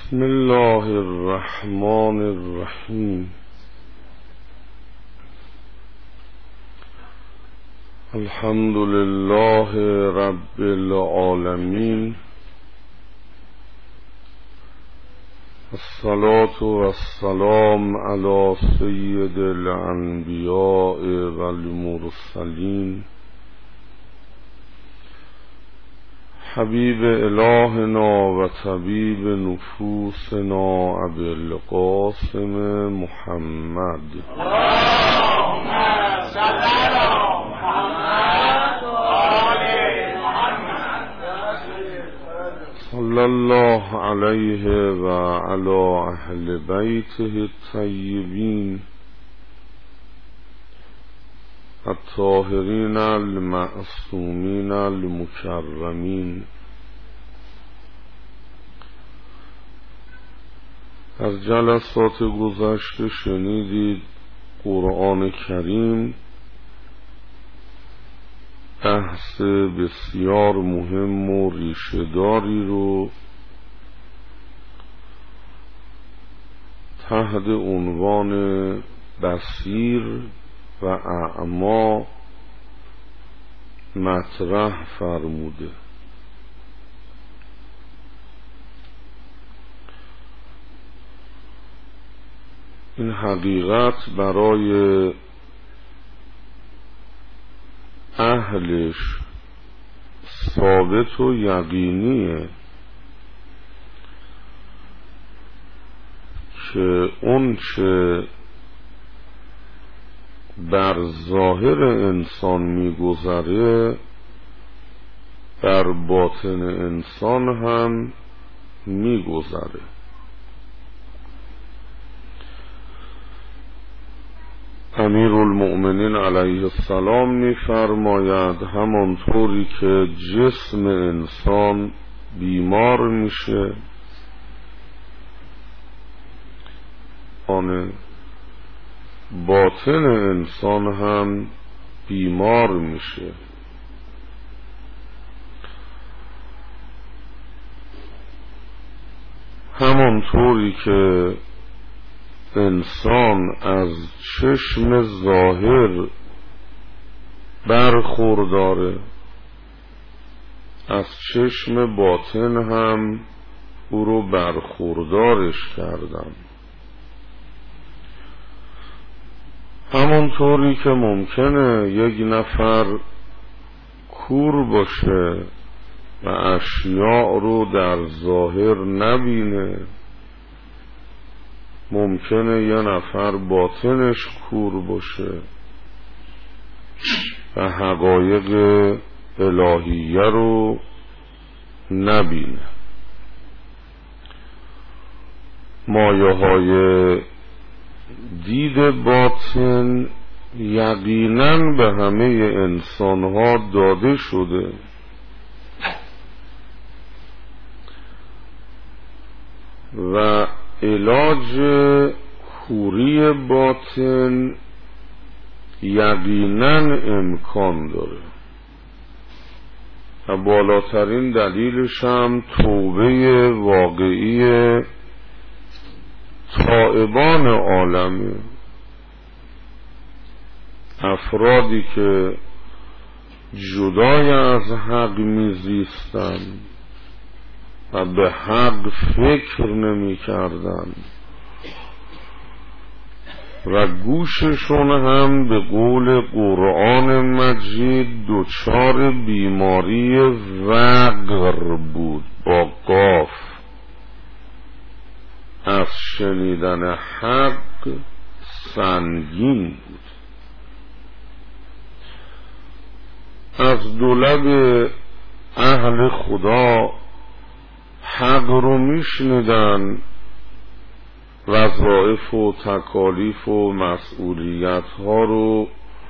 بسم الله الرحمن الرحیم. الحمد لله رب العالمین، الصلاة والسلام علی سید الانبیاء والمرسلین، حبیب الهنا و طبیب نفوسنا ابی القاسم محمد. اللهم صل علی محمد و آل محمد. صلی الله علیه و علی اهل بیته الطیبین الطاهرین المعصومین المکرمین. از جلسات گذشته شنیدید قرآن کریم بحث بسیار مهم و ریشه‌داری رو تحت عنوان بصیر و اعما مطرح فرموده. این حقیقت برای اهلش ثابت و یقینیه که اون چه بر ظاهر انسان میگذره بر باطن انسان هم میگذره. امیرالمؤمنین علیه السلام میفرماید همانطوری که جسم انسان بیمار میشه آن باطن انسان هم بیمار میشه. همانطوری که انسان از چشم ظاهر برخورداره از چشم باطن هم او رو برخوردارش کردن. همونطوری که ممکنه یک نفر کور باشه و اشیاء رو در ظاهر نبینه، ممکنه یه نفر باطنش کور باشه و حقایق الهیه رو نبینه. مایه‌های دید باطن یقیناً به همه انسانها داده شده و علاج کوری باطن یقیناً امکان داره و بالاترین دلیلش هم توبه واقعی تائبان عالمه، افرادی که جدای از حق میزیستن و به حق فکر نمی کردن و گوششون هم به قول قرآن مجید دچار بیماری وقر بود، با قاف، از شنیدن حق سنگین بود. از دولب اهل خدا حق رو میشنیدن، وظایف و تکالیف و مسئولیت ها رو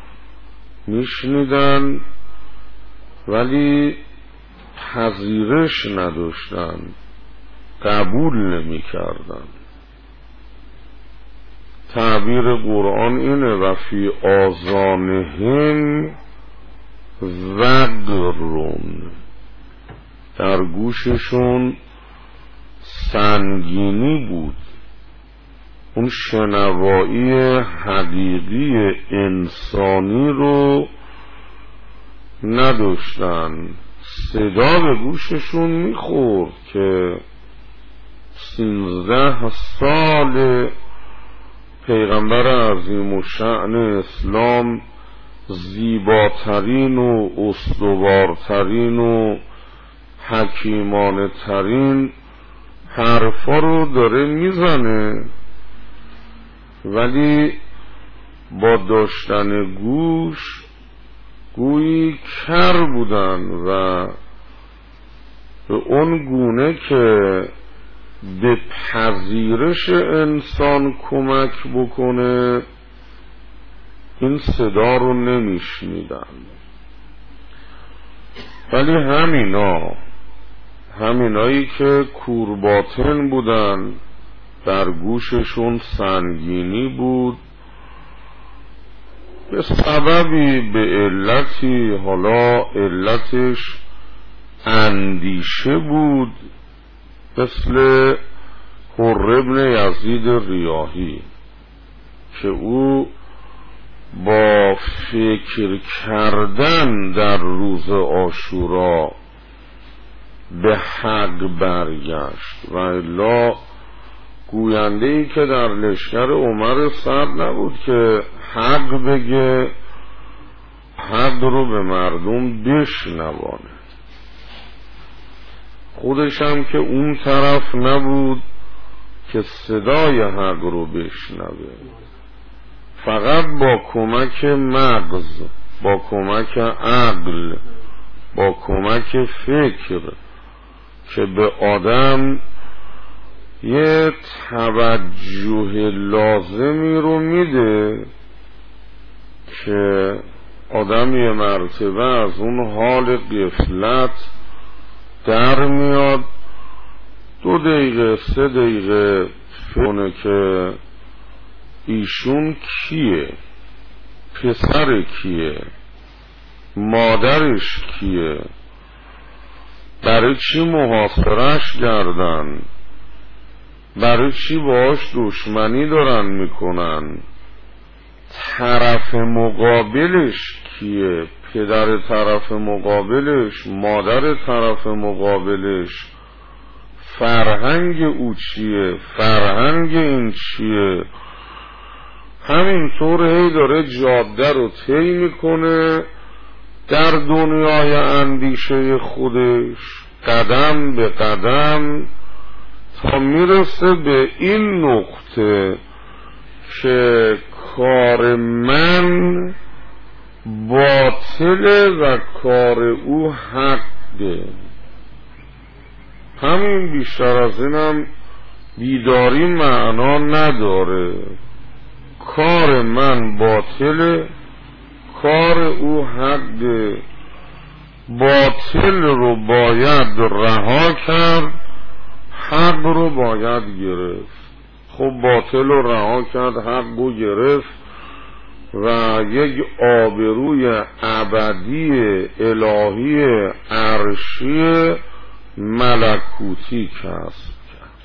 میشنیدن ولی پذیرش نداشتن، قبول نمی کردن. تعبیر قرآن اینه و فی آذانهم وقرون، در گوششون سنگینی بود، اون شنوایی حقیقی انسانی رو نداشتن. صدا به گوششون میخورد که 13 سال پیغمبر عظیم الشأن اسلام زیباترین و استوارترین و حکیمانه ترین حرفا رو داره میزنه، ولی با داشتن گوش گویی کر بودن و به اون گونه که به پذیرش انسان کمک بکنه این صدا رو نمیشنیدن. ولی همینایی که کورباطن بودن، در گوششون سنگینی بود، به سببی، به علتی، حالا علتش اندیشه بود، مثل حر بن یزید ریاحی که او با فکر کردن در روز عاشورا به حق برگشت، و الا گوینده ای که در لشکر عمر سعد نبود که حق بگه، حق رو به مردم بشنوانه. خودش هم که اون طرف نبود که صدای حق رو بشنوه، فقط با کمک مغز، با کمک عقل، با کمک فکر که به آدم یه توجه لازمی رو میده که آدم یه مرتبه از اون حال غفلت در میاد، 2 دقیقه 3 دقیقه فکر که ایشون کیه، پسر کیه، مادرش کیه، برای چی محاصرش کردن، برای چی باهاش دشمنی دارن میکنن، طرف مقابلش کیه، پدر طرف مقابلش، مادر طرف مقابلش، فرهنگ او چیه، فرهنگ این چیه. همینطور هی داره جاده رو طی میکنه در دنیای اندیشه خودش، قدم به قدم، تا میرسه به این نقطه که کار من باطله و کار او حقه. همین، بیشتر از اینم بیداری معنا نداره. کار من باطله، کار او حقه. باطل رو باید رها کرد، حق رو باید گرفت. خب باطل رو رها کرد، حق رو گرفت و یک آبروی ابدی الهی عرشی ملکوتی کسب کرد.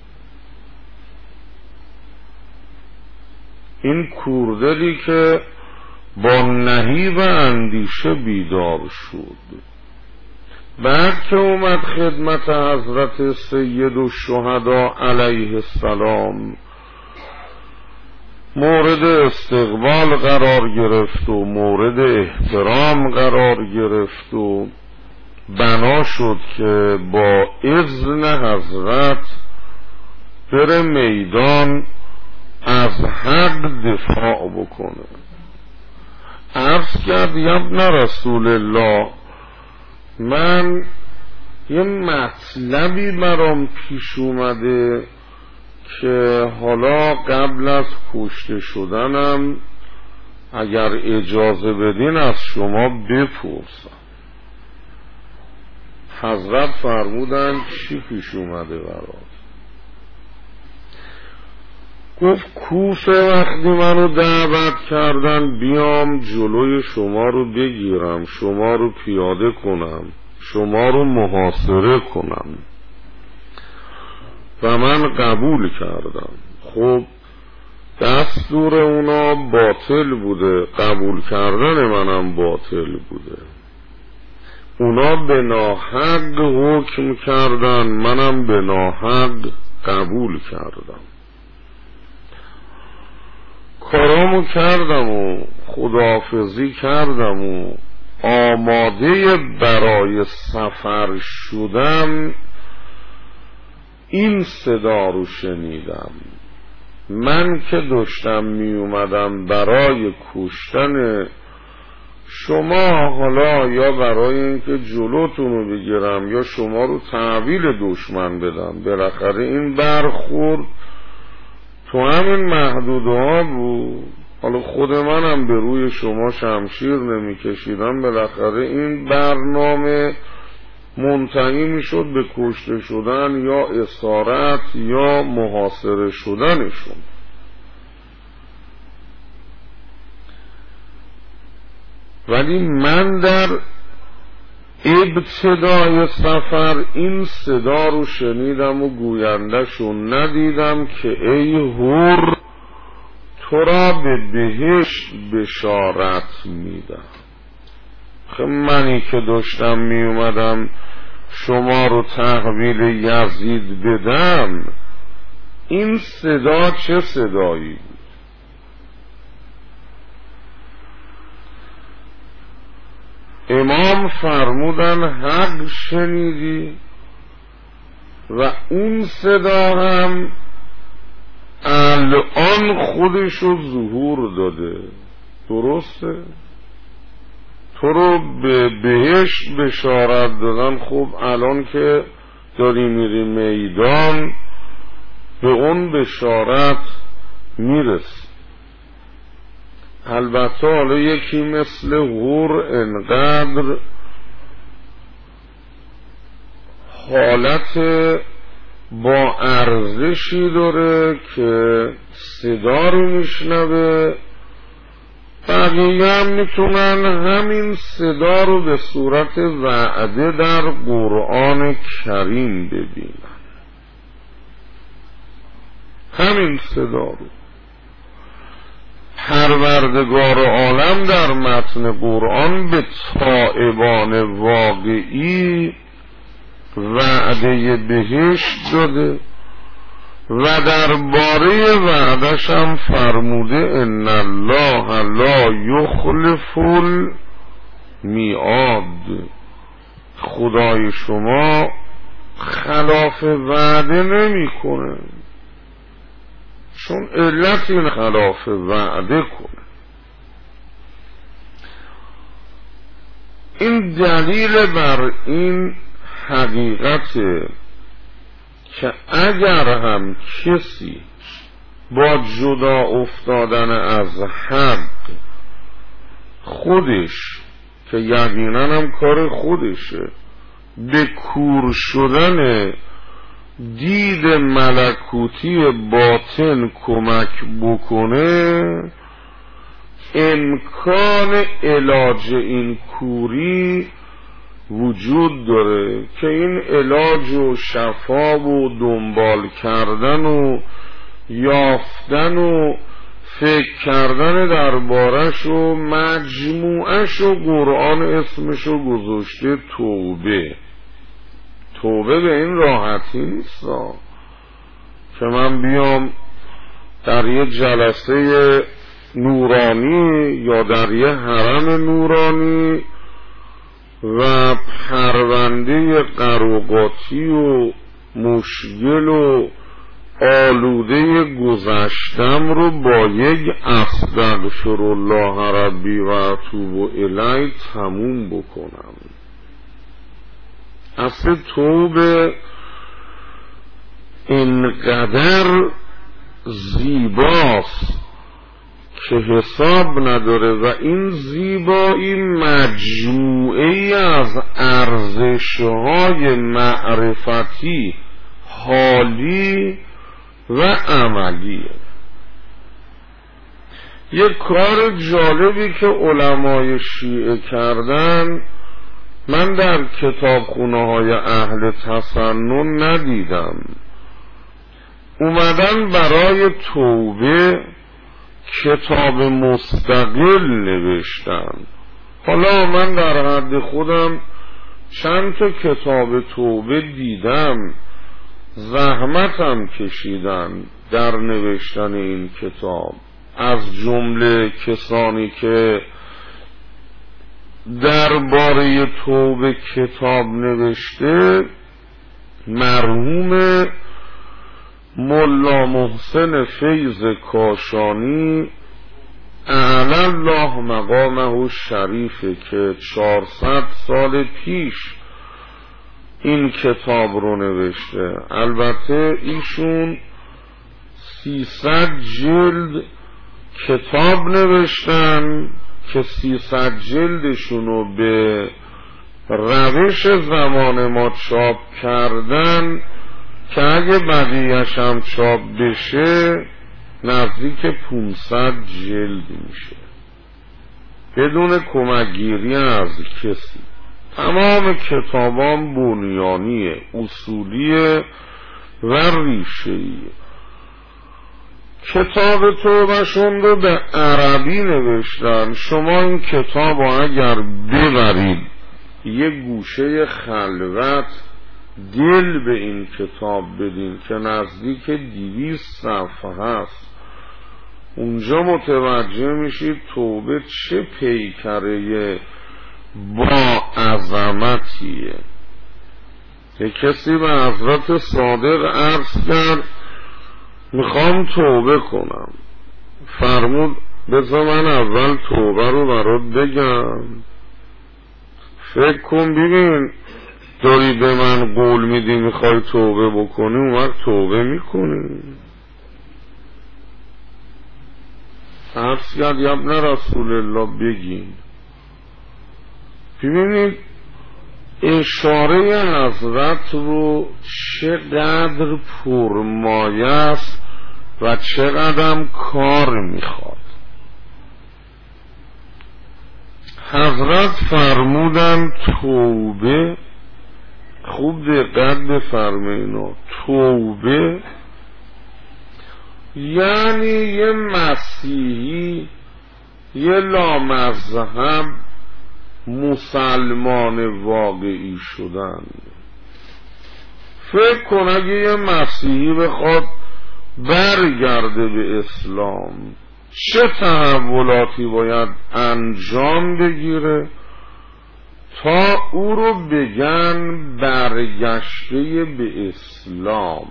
این کوردلی که با نهیب اندیشه بیدار شد، بعد که اومد خدمت حضرت سید الشهدا علیه السلام، مورد استقبال قرار گرفت و مورد احترام قرار گرفت و بنا شد که با اذن حضرت بره میدان از حق دفاع بکنه. عرض کرد یا ابن رسول الله، من یه مطلبی برام پیش اومده که حالا قبل از کشته شدنم اگر اجازه بدین از شما بپرسم. حضرت فرمودن چی پیش اومده برات؟ گفت کوفه وقتی منو دعوت کردن بیام جلوی شما رو بگیرم، شما رو پیاده کنم، شما رو محاصره کنم، و من قبول کردم. خب دستور اونا باطل بوده، قبول کردن منم باطل بوده. اونا به ناحق حکم کردن، منم به ناحق قبول کردم. کارامو کردم و خداحافظی کردم و آماده برای سفر شدم. این صدا رو شنیدم. من که داشتم می اومدم برای کشتن شما، حالا یا برای اینکه جلوتون رو بگیرم یا شما رو تحویل دشمن بدم، بالاخره این برخورد تو همین محدوده ها بود. حالا خود منم به روی شما شمشیر نمی کشیدم، بالاخره این برنامه منتهی می شد به کشته شدن یا اسارت یا محاصره شدنشون. ولی من در ابتدای سفر این صدا رو شنیدم و گوینده‌شو ندیدم که ای هور، تو را به بهشت بشارت میدم. خب منی که داشتم می اومدم شما رو تحویل یزید بدم، این صدا چه صدایی بود؟ امام فرمودن حق شنیدی و اون صدا هم الان خودشو ظهور داده. درسته؟ تو رو به بهشت بشارت دادن. خب الان که داری میری میدان به اون بشارت میرسی. البته حالا یکی مثل هور انقدر حالت با ارزشی داره که صدا رو میشنوه، بقیه هم میتونن همین صدا رو به صورت وعده در قرآن کریم ببینن. همین صدا رو پروردگار عالم در متن قرآن به تائبان واقعی وعده بهشت داده و درباره وعدش هم فرموده ان الله لا یخلف المیعاد. خدای شما خلاف وعده نمیکنه، چون علت این خلاف وعده کنه. این دلیل بر این حقیقته که اگر هم کسی با جدا افتادن از حق خودش، که یقینا هم کار خودشه، به کور شدن دید ملکوتی باطن کمک بکنه، امکان علاج این کوری وجود داره که این علاج و شفا و دنبال کردن و یافتن و فکر کردن دربارش و مجموعش و قرآن اسمشو گذاشته توبه. توبه به این راحتی نیست که من بیام در یه جلسه نورانی یا در یه حرم نورانی و پرونده قراقاتی و مشکل و آلوده گذشتم رو با یک استغفرالله ربی و اتوب الیه تموم بکنم. اصل توبه اینقدر زیباست که حساب نداره و این زیبایی مجموعه از ارزش‌های معرفتی، حالی و عملیه. یک کار جالبی که علمای شیعه کردن من در کتابخونه‌های اهل تسنن ندیدم، اومدن برای توبه کتاب مستقل نوشتن. حالا من در حد خودم چند تا کتاب توبه دیدم، زحمتم کشیدن در نوشتن این کتاب. از جمله کسانی که درباره توبه کتاب نوشته مرحوم ملا محسن فیض کاشانی اعلی الله مقامه الشریفه که 400 سال پیش این کتاب رو نوشته. البته ایشون 300 جلد کتاب نوشتن که 300 جلدشون رو به روش زمان ما چاپ کردن که اگه بقیه‌اش هم چاپ بشه نزدیک 500 جلد میشه بدون کمکگیری از کسی. تمام کتابان بنیانیه، اصولیه و ریشه‌ایه. کتاب توبه‌شون رو به عربی نوشتن. شما این کتاب رو اگر ببرید یه گوشه خلوت دل به این کتاب بدین که نزدیک 200 صفحه هست، اونجا متوجه میشید توبه چه پیکره با عظمتیه. یک کسی به حضرت صادق عرض کرد میخوام توبه کنم. فرمود بذار من اول توبه رو برات بگم، فکر کن ببین داری به من قول میدی میخوای توبه بکنی، اون وقت توبه میکنی. عرض کرد یا ابن رسول الله بگین. ببینید اشاره حضرت رو چقدر پرمایه است و چقدر کار میخواد. حضرت فرمودن توبه، خوب دقت بفرمایید، توبه یعنی یه مسیحی، یه لامذهب مسلمان واقعی شدن. فکر کن اگه یه مسیحی بخواد برگرده به اسلام چه تحولاتی باید انجام بگیره تا او رو بگن برگشته به اسلام.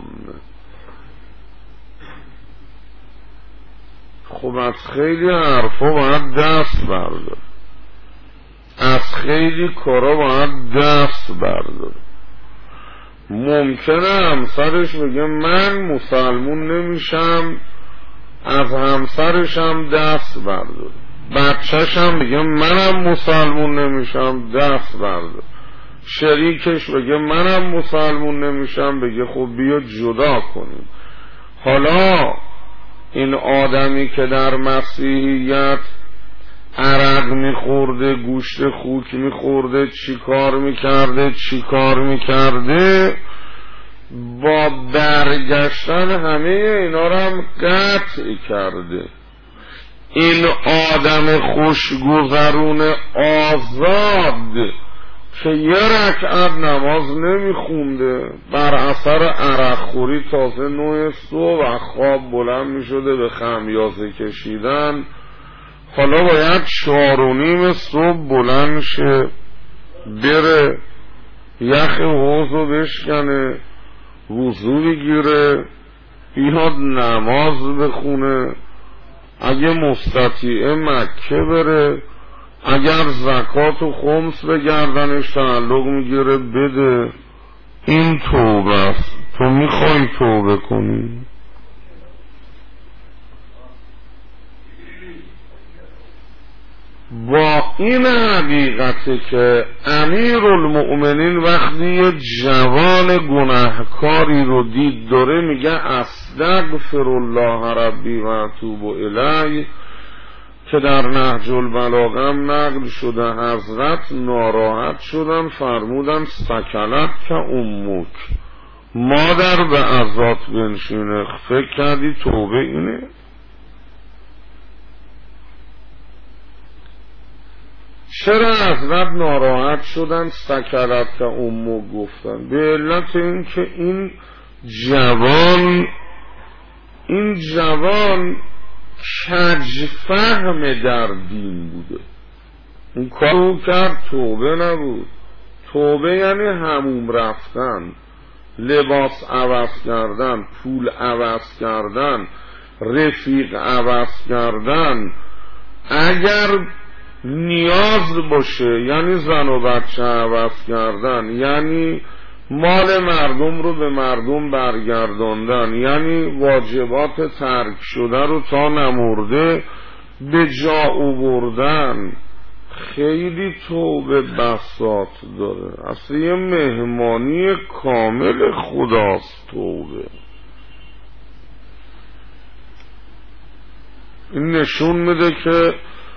خب از خیلی حرفا باید دست بردار، از خیلی کارا باید دست بردار. ممکنه همسرش بگه من مسلمون نمیشم، از همسرشم دست بردار. بچهش هم بگه منم مسلمون نمیشم، دست بردار. شریکش بگه منم مسلمون نمیشم، بگه خب بیا جدا کنیم. حالا این آدمی که در مسیحیت عرق میخورده، گوشت خوک میخورده، چی کار میکرده با برگشتن همه اینا رو هم قطع کرده. این آدم خوشگذرون آزاد که یه رکعت نماز نمیخونده، بر اثر عرق خوری تازه 9 صبح و خواب بلند میشده به خمیازه کشیدن، حالا باید 4:30 صبح بلند شه بره یخ حوضو بشکنه، وضو بگیره، بیاد نماز بخونه، اگه مستطیعه مکه بره، اگر زکات و خمس به گردنش تعلق میگیره بده. این توبه است. تو میخوای توبه کنی؟ با این حقیقته که امیرالمؤمنین وقتی یه جوان گناهکاری رو دید داره میگه استغفر الله ربی و اتوب الیه، که در نهج البلاغه هم نقل شده. حضرت ناراحت شدن، فرمودن سکلت که امک، مادر به عزات بنشینه، فکر کردی توبه اینه؟ چرا حضرت ناراحت شدن؟ سکرت امو گفتن به علت این که این جوان کج فهم در دین بوده. اون کارو کرد، توبه نبود. توبه یعنی حموم رفتن، لباس عوض کردن، پول عوض کردن، رفیق عوض کردن، اگر نیاز باشه، یعنی زن و بچه عوض کردن، یعنی مال مردم رو به مردم برگرداندن، یعنی واجبات ترک شده رو تا نمرده به جا آوردن. خیلی توبه بساط داره، اصلا یه مهمانی کامل خداست توبه. این نشون میده که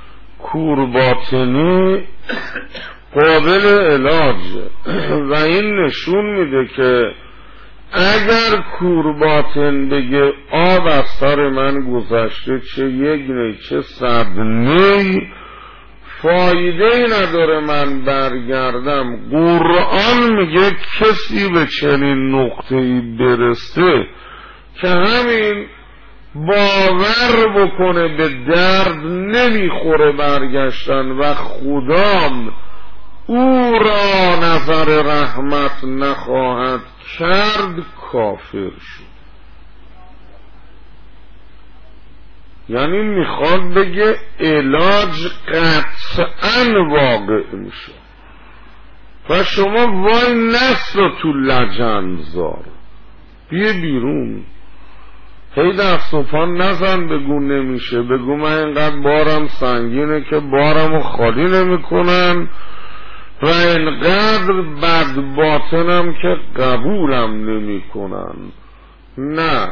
کورباطنی قابل علاجه و این نشون میده که اگر کورباطن بگه آب از سر من گذشته، چه یک نی چه 100 نی، فایده ای نداره من برگردم. قرآن میگه کسی به چنین نقطه‌ای برسه که همین باور بکنه به درد نمیخوره برگشتن و خدام او را نظر رحمت نخواهد کرد، کافر شد. یعنی میخواد بگه علاج قطعا واقع میشه و شما وای نستا تو لجنزار، بیه بیرون، هی دست و پا نزن بگو نمیشه، بگو من اینقدر بارم سنگینه که بارمو خالی نمیکنن و اینقدر بد باطنم که قبولم نمیکنن. نه،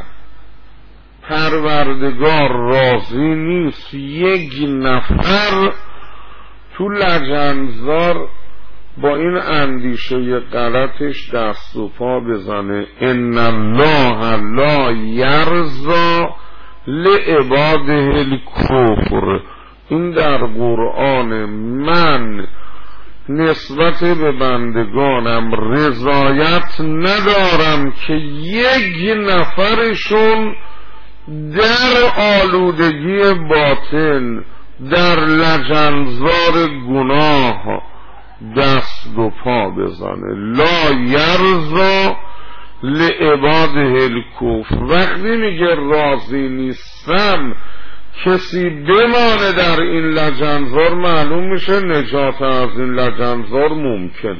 پروردگار راضی نیست یک نفر تو لجنزار با این اندیشه غلطش دست و پا بزنه. ان الله لا یرضی لعباده الکفر. این در قرآن من نسبت به بندگانم رضایت ندارم که یک نفرشون در آلودگی باطن، در لجنزار گناه دست و پا بزنه. لا یرضی لعباده الکفر. وقتی میگه راضی نیستم کسی بمانه در این لجنزار، معلوم میشه نجات از این لجنزار ممکن.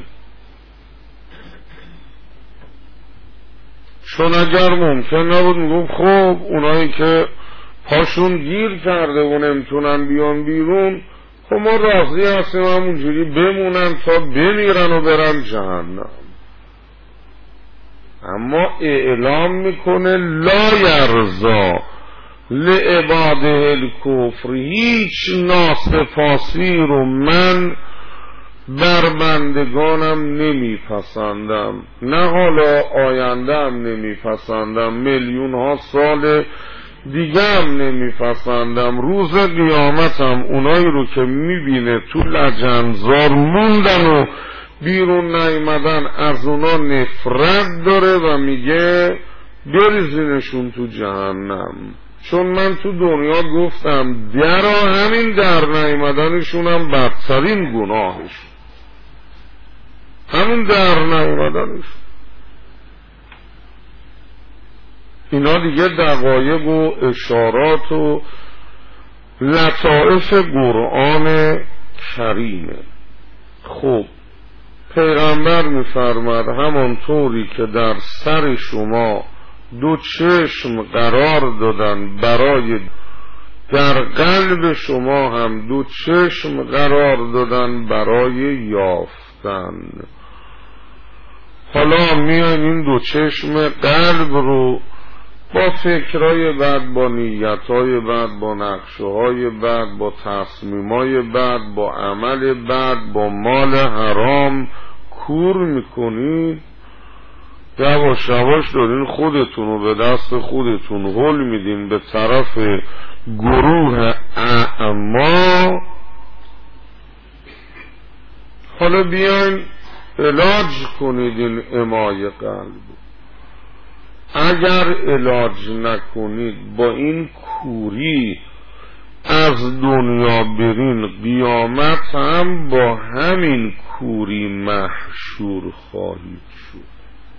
چون اگر ممکن نبود میگم خب اونایی که پاشون گیر کرده و نمیتونن بیان بیرون، خب ما راضی هستیم همونجوری بمونن تا بمیرن و برن جهنم. اما اعلام میکنه لا یرضی لعباده الکفر. هیچ ناسپاسی رو من بر بندگانم نمیپسندم، نه حالا آینده هم نمیپسندم، میلیون ها سال دیگه هم نمیپسندم، روز قیامتم اونایی رو که میبینه تو لجنزار موندن و بیرون نیامدن از اونا نفرت داره و میگه بریزینشون تو جهنم. چون من تو دنیا گفتم درا همین در نیامدنشون هم بدترین گناهش، همین در نیامدنشون. اینا دیگه دقایق و اشارات و لطائف قرآن کریمه. خب پیغمبر میفرماد همانطوری که در سر شما دو چشم قرار دادن برای، در قلب شما هم دو چشم قرار دادن برای یافتن. حالا میان این دو چشم قلب رو با فکرهای بد، با نیتهای بد، با نقشههای بد، با تصمیمهای بد، با عمل بد، با مال حرام کور میکنید یواش یواش دارین خودتون رو به دست خودتون هل میدین به طرف گروه اعما. حالا بیاین علاج کنید این امای قلب. اگر علاج نکنید با این کوری از دنیا برین، قیامت هم با همین کوری محشور خواهید شد.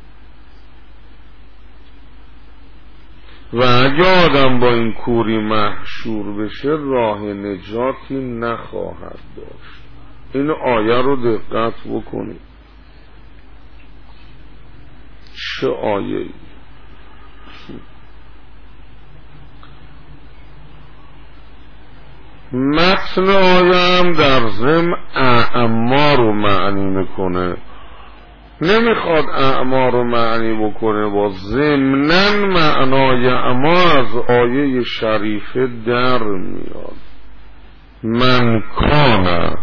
و اگه آدم با این کوری محشور بشه راه نجاتی نخواهد داشت. این آیه رو دقت بکنید. چه آیه؟ متن آیه هم در ضمن اعما رو معنی میکنه، نمیخواد اعما رو معنی بکنه با ضمناً معنای اعما از آیه شریفه در میاد. من کان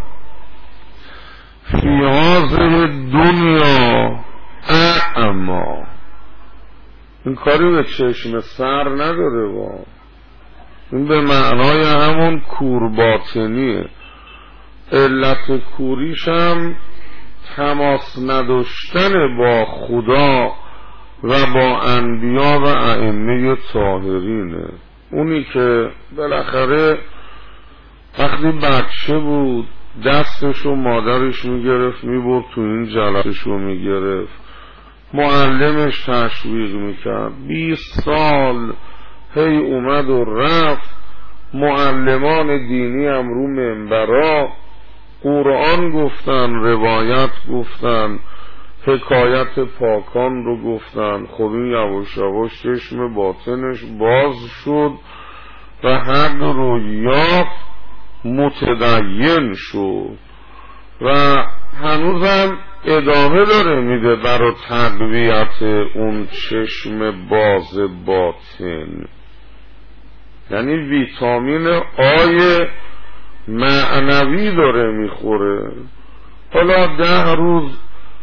فی هذه دنیا اعما. این کاری به چشم سر نداره، با این به معنای همون کور باطنیه. علت کوریش هم تماس نداشتن با خدا و با انبیا و ائمه طاهرینه. اونی که بالاخره وقتی بچه بود دستشو مادرش میگرفت میبرد تو این جلسهشو میگرفت، معلمش تشویق میکرد، 20 سال هی اومد و رفت، معلمان دینی هم رو منبرا قرآن گفتن، روایت گفتن، حکایت پاکان رو گفتن. خب این یواش یواش چشم باطنش باز شد و حق رو یافت، متدین شد و هنوزم ادامه داره میده برای تقویت اون چشم باز باطن. یعنی ویتامین آی معنوی داره میخوره. حالا 10 روز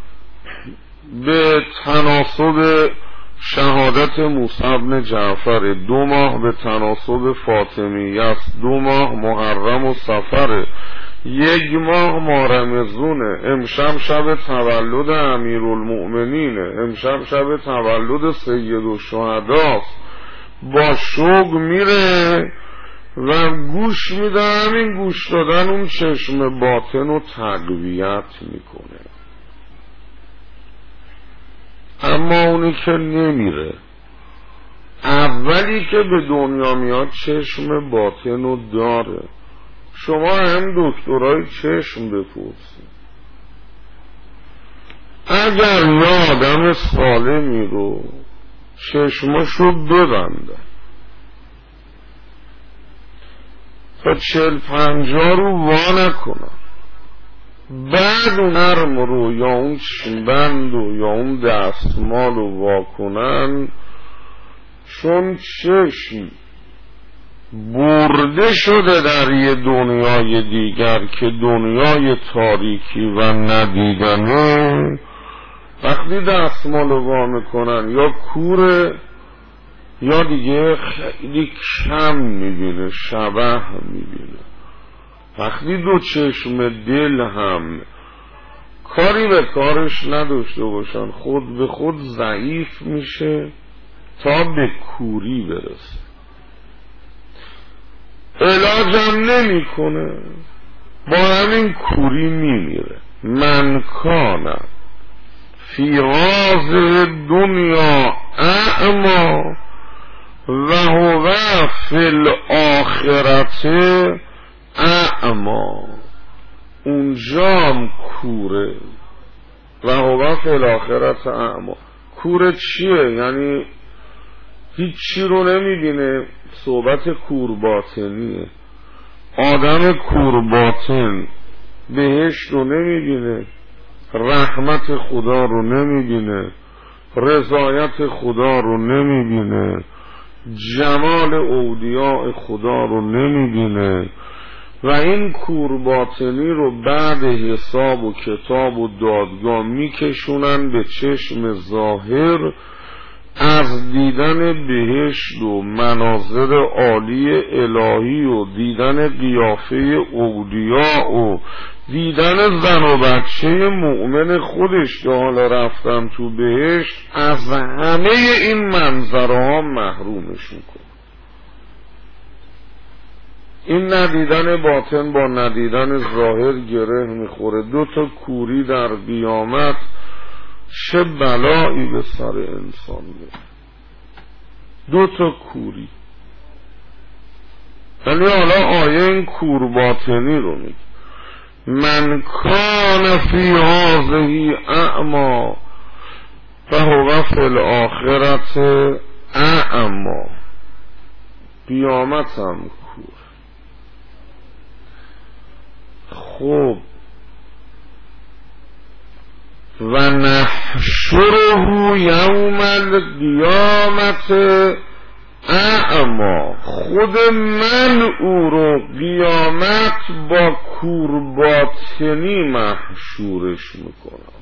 به تناسب شهادت موسی بن جعفر، 2 ماه به تناسب فاطمیه است، 2 ماه محرم و صفر، 1 ماه ماه رمضونه، امشب شب تولد امیرالمؤمنینه، امشب شب تولد سید الشهداست. با شوق میره و گوش میده. همین گوش دادن اون چشم باطن رو تقویت میکنه. اما اونی که نمیره، اولی که به دنیا میاد چشم باطن رو داره. شما هم دکترای چشم بپرسید، اگر یه آدم سالمی رو چشماشو ببنده تا 40-50 رو وا نکنن، بعد اون نرم رو یا اون بند رو یا اون دستمال رو وا کنن، چون چشم برده شده در یه دنیای دیگر که دنیای تاریکی و ندیدنه، وقتی دستمال رو وا میکنن یا کوره یا دیگه خیلی کم میبینه، شبح میبینه. وقتی 2 چشم دل هم کاری به کارش نداشته باشن، خود به خود ضعیف میشه تا به کوری برسه. علاجم نمی کنه، با همین کوری میمیره. من کان فی هذه دنیا اعما و هو فی الاخرت اعما. اونجام کوره و هو فی الاخرت اعما. کوره چیه؟ یعنی هیچی رو نمیبینه. صحبت کورباطنیه. آدم کورباطن بهشت رو نمیبینه، رحمت خدا رو نمیبینه، رضایت خدا رو نمیبینه، جمال اولیاء خدا رو نمیبینه، و این کور باطنی رو بعد حساب و کتاب و دادگاه میکشونن به چشم ظاهر از دیدن بهشت و مناظر عالی الهی و دیدن قیافه اولیا و دیدن زن و بچه مؤمن خودش که حالا رفتن تو بهشت، از همه این منظرها محرومش میکنه. این ندیدن باطن با ندیدن ظاهر گره میخوره. 2 تا کوری در قیامت چه بلایی به سر انسان میاد. 2 تا کوری. ولی حالا آیه این کور باطنی رو میگه من کان فی هذه اعمی فهو فی الاخرة اعمی. قیامت هم کور. خب و نحشره یوم القیامت اعما. خود من او رو قیامت با کور باطنی محشورش میکنم.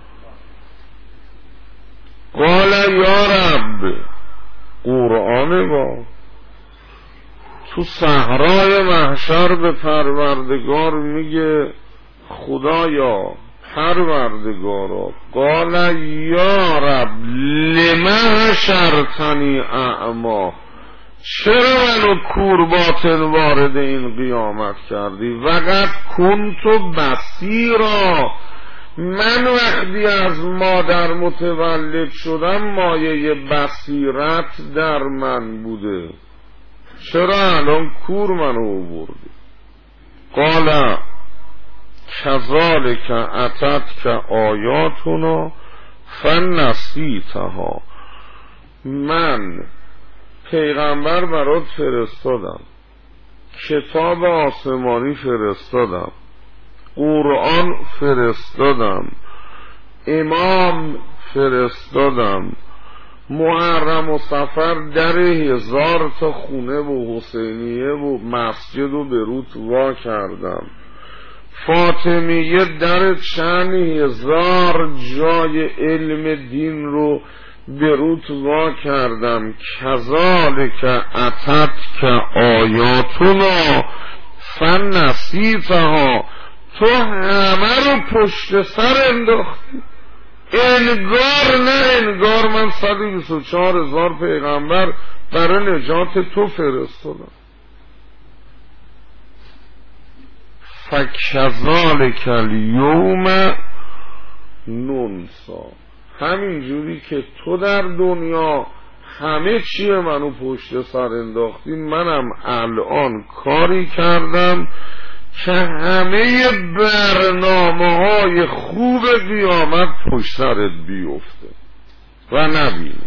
قال یا رب، قرآن با تو صحرای محشر به پروردگار میگه خدایا پروردگارا، قال یا رب لما حشرتنی اعما، چرا منو کور باطن وارد این قیامت کردی؟ وقت کنت بصیرا، من وقتی از مادر متولد شدم مایه بصیرت در من بوده، چرا الان کور منو آوردی؟ قال کذالک اتتک آیاتنا فنسیتها. من پیغمبر برات فرستادم، کتاب آسمانی فرستادم، قرآن فرستادم، امام فرستادم، محرم و سفر در 1000 تا خونه و حسینیه و مسجد و بیروت وا کردم، فاطمیه در چند 1000 جای علم دین رو بیروت وا کردم. کذالک اتتک آیاتنا فنسیتها. تو همه رو پشت سر انداختی. انگار نه انگار من 124,000 پیغمبر برای نجات تو فرستادم. فکذالک الیوم ننسا. همین جوری که تو در دنیا همه چیه منو پشت سر انداختی، منم الان کاری کردم که همه برنامه‌های خوب قیامت پشت سرت بیفته و نبینی.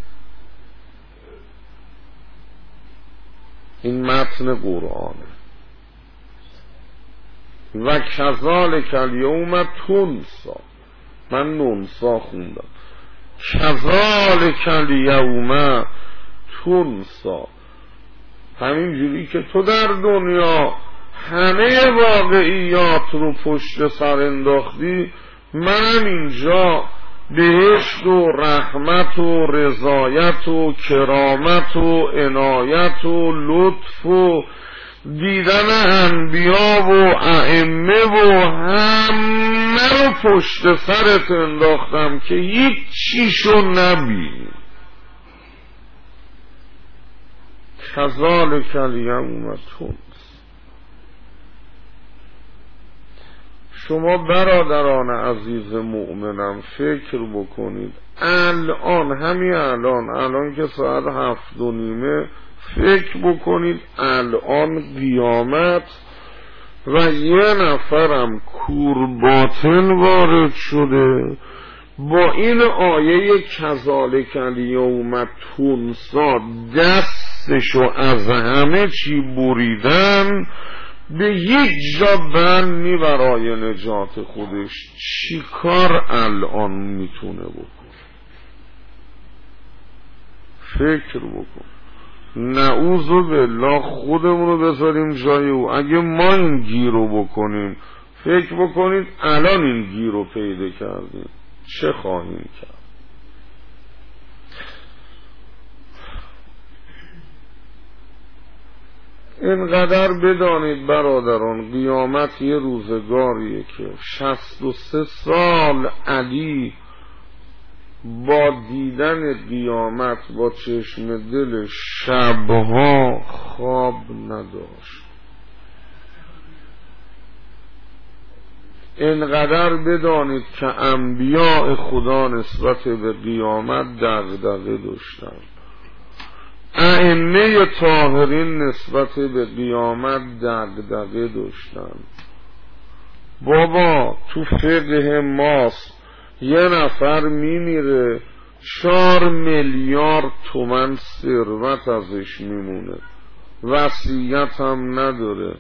این متن قرآنه. و کذالک الیوم تنسا. من ننسا خوندم. کذالک الیوم تنسا. همین جوری که تو در دنیا همه واقعیات رو پشت سر انداختی، منم اینجا بهشت و رحمت و رضایت و کرامت و عنایت و لطف و دیدن انبیا و ائمه و همه رو پشت سرت انداختم که هیچ چیشو نبینی. کذالک الیوم تنسا. شما برادران عزیز مؤمنم فکر بکنید، الان همین الان که ساعت 7:30، فکر بکنید الان قیامت و یه نفرم کور باطن وارد شده با این آیه کذالک الیوم تنسا، دستشو از همه چی بریدن، به هیچ جا بندی برای نجات خودش. چی کار الان میتونه بکن؟ فکر بکن. نعوذ بالله خودمون رو بذاریم جای او. اگه ما این گیر رو بکنیم، فکر بکنید الان این گیر رو پیدا کردیم چه خواهیم کرد. اینقدر بدانید برادران، قیامت یه روزگاریه که 63 سال علی با دیدن قیامت با چشم دل شبها خواب نداشت. اینقدر بدانید که انبیاء خدا نسبت به قیامت دغدغه داشتند. ائمه طاهرین نسبت به قیامت دغدغه داشتند. بابا تو فقه ماست یه نفر میمیره 4 میلیارد تومان ثروت ازش میمونه، وصیت هم نداره،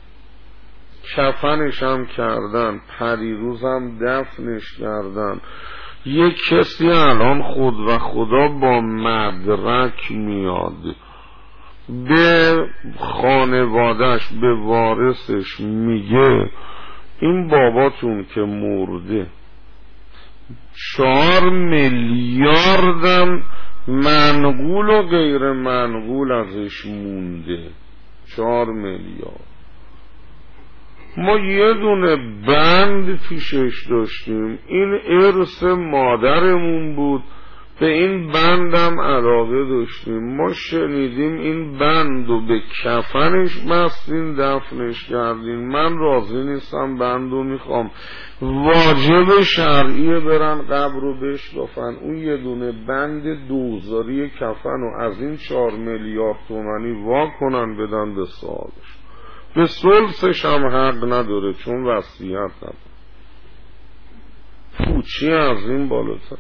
کفنش هم کردن، پریروز هم دفنش کردن. یک کسی الان خود و خدا با مدرک میاد به خانوادش، به وارثش میگه این باباتون که مرده 4 میلیاردم منقول و غیر منقول ازش مونده. 4 میلیارد. ما یه دونه بند پیشش داشتیم، این ارث مادرمون بود، به این بندم علاقه داشتیم. ما شنیدیم این بندو به کفنش بستین دفنش کردین، من راضی نیستم، بندو میخوام. واجب شرعیه برن قبر رو بشکافن، اون یه دونه بند دوزاری کفن و از این 4 میلیارد تومانی وا کنن بدن به صاحبش. به ثلثش هم حق نداره چون وصیت نداره. پوچی از این بالاتر،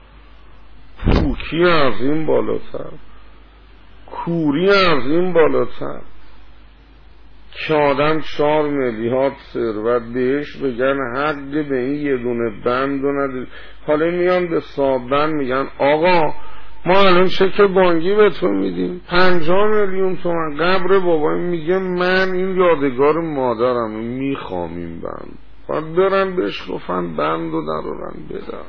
پوکی از این بالاتر، کوری از این بالاتر که آدم 4 میلیارد ثروت بهش بگن حق به این یه دونه بند رو نداری. حالا میان به صاحبن میگن آقا ما الان چک بانکی به تو میدیم 50 میلیون تومان. قبر بابایی میگه من این یادگار مادرم میخوام این بند. باید برن بشکفن بند رو درارن بدن.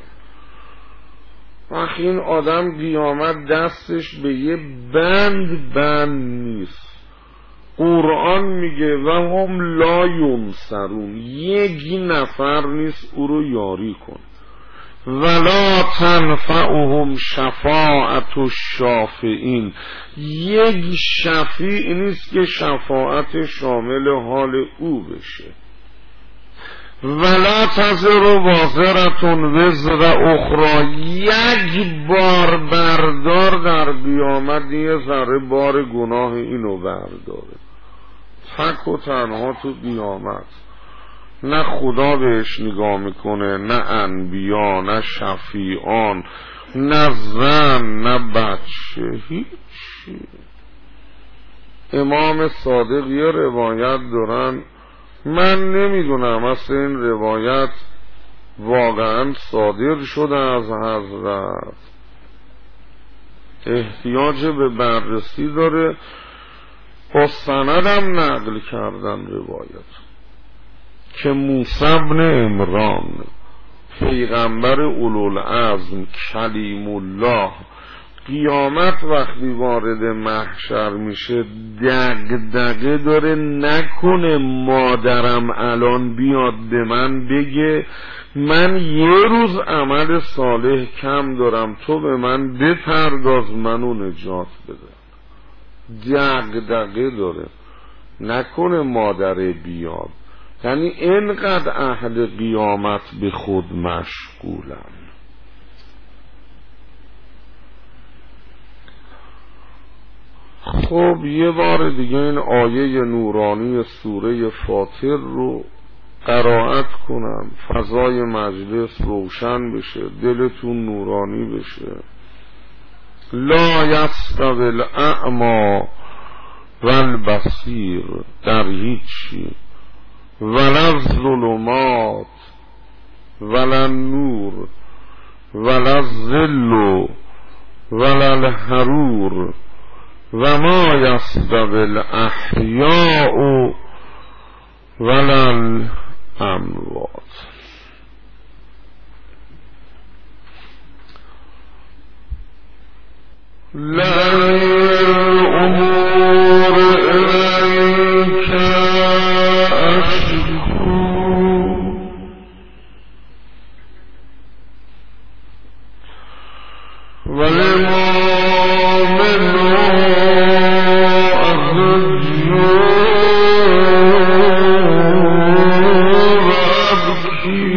وقتی این آدم قیامت دستش به یه بند نیست. قرآن میگه و هم لا ینصرون، یک نفر نیست او رو یاری کن. ولا تنفعهم شفاعت الشافعین، یک شفیع نیست که شفاعت شامل حال او بشه. ولا تزر وازرتون وزر اخرى، یک بار بردار در قیامت یه ذره بار گناه اینو برداره. تک و تنها تو قیامت، نه خدا بهش نگاه میکنه، نه انبیا، نه شفیعان، نه زن، نه بچه، هیچی. امام صادق یه روایت دارن، من نمیدونم اصلا این روایت واقعا صادر شده از حضرت، احتیاج به بررسی داره. با سندم نقل کردن روایت که موسی بن عمران پیغمبر اولوالعزم کلیم الله قیامت وقتی وارد محشر میشه دغدغه داره نکنه مادرم الان بیاد به من بگه من یه روز عمل صالح کم دارم، تو به من بپرداز منو نجات بده. دغدغه داره نکنه مادر بیاد. یعنی اینقدر اهل قیامت به خود مشغولن. خب یه بار دیگه این آیه نورانی سوره فاطر رو قرائت کنم، فضای مجلس روشن بشه، دلتون نورانی بشه. لا یستوی الاعمی والبصیر، در هیچی، ولا الظلمات ولا النور ولا الظل ولا الحرور و ما یستوی الاحیاء ولا الاموات. الأمور إليك أشكو ولما منه أرجو وأبكي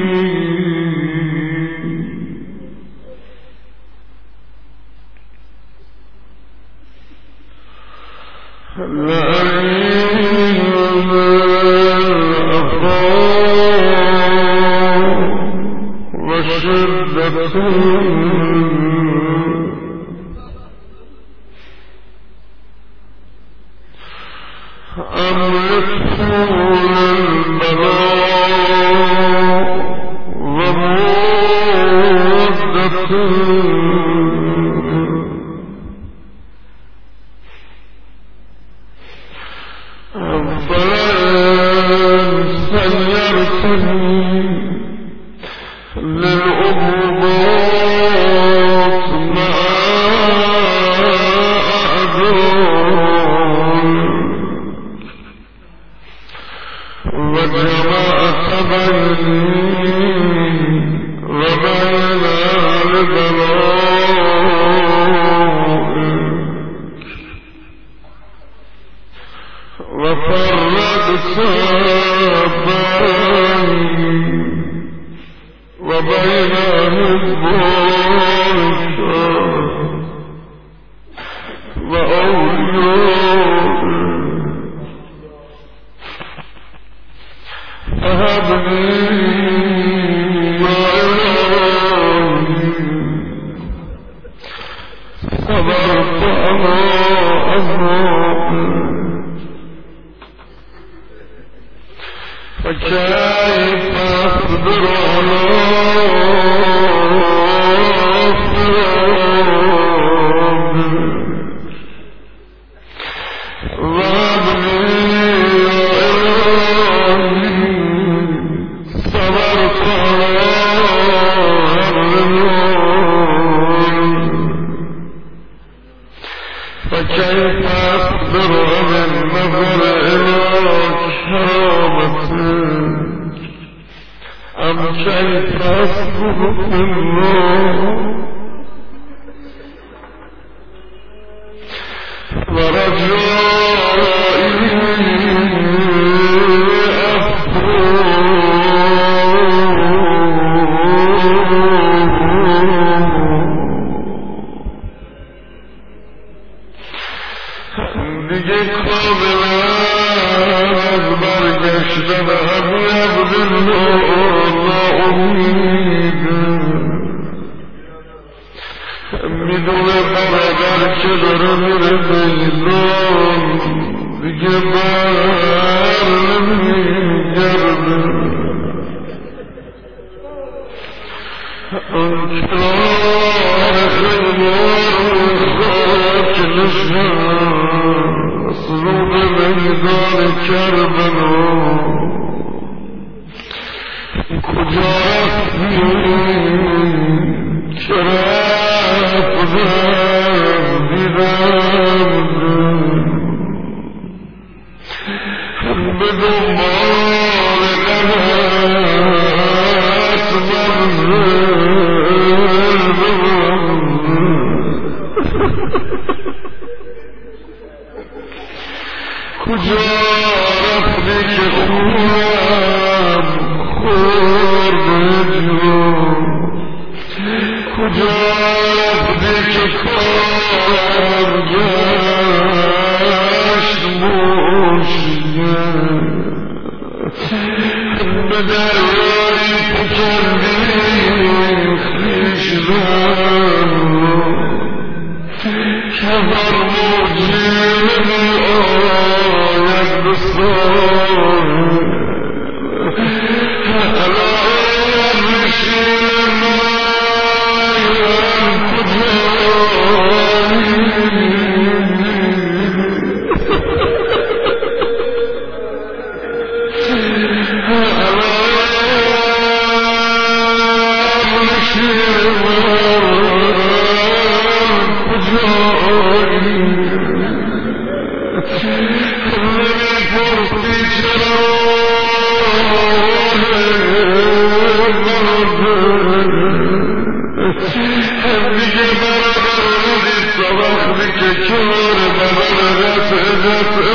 هم دیگه برادر دید تا وقتی که کنار بدن رفت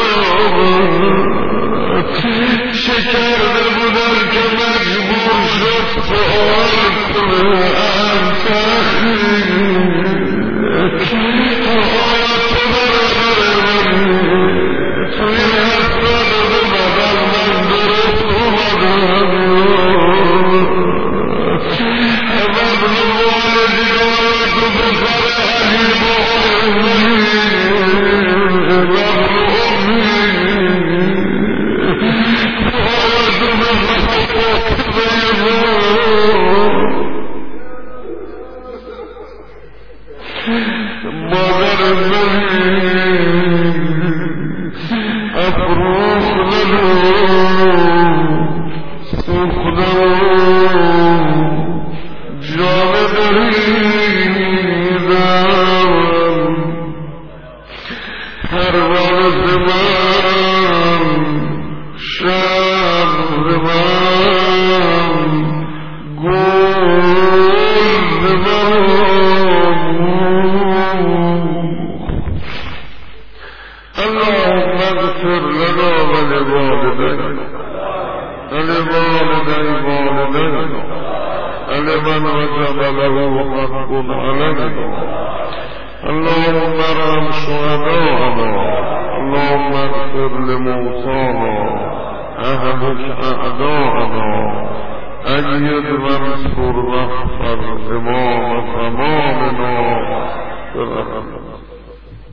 شکرده بودن که مجبور شد سؤال کنه آیا تو برادر منی توی هفتاد بدن من درست اومدم ابن والدی تو بخر علی با مادر زمین افروخ لدو سخدو جان دریدم پرواز من شب من گل من اللهم اغفر لنا ولوالدينا ولمن وجب له حق علينا اللهم ارحم شهداءنا اللهم اغفر لموتانا اهلك اعداءنا ايد وانصر واحفظ امام امامنا